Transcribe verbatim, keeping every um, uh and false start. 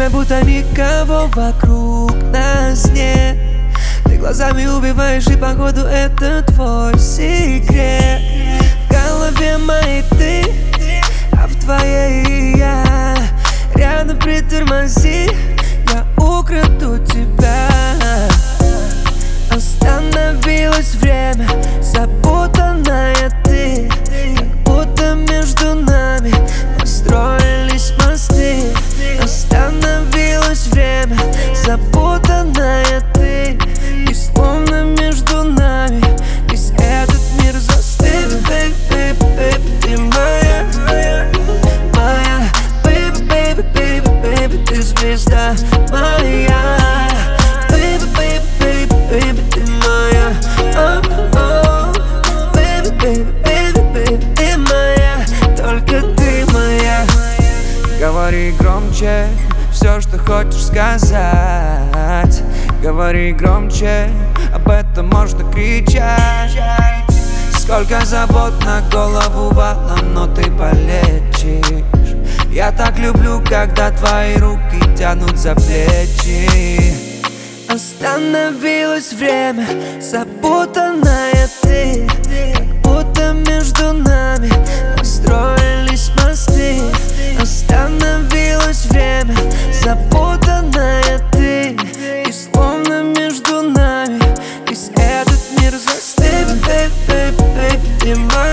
время, будто никого вокруг нас нет. Ты глазами убиваешь, и походу это твой секрет. В голове моей ты, а в твоей я. Рядом притормози, я украду тебя. Остановилось время, запутанная ты, как будто между нами построились мосты. Остановилось время, запутанная ты, и словно между нами весь этот мир застыл. Baby, baby, baby, ты моя, моя, baby, baby, baby, baby, ты звезда моя. Baby, baby, baby, baby, ты моя, oh, oh. Baby, baby, baby, baby, ты моя, только ты моя. Говори громче все, что хочешь сказать. Говори громче, об этом можно кричать. Сколько забот на голову валом, но ты полечишь. Я так люблю, когда твои руки тянут за плечи. Остановилось время, запутанная ты, как будто между нами построились мосты. Остановилось время, запутанная ты, и словно между нами весь этот мир застыл. Baby, baby, baby, ты моя.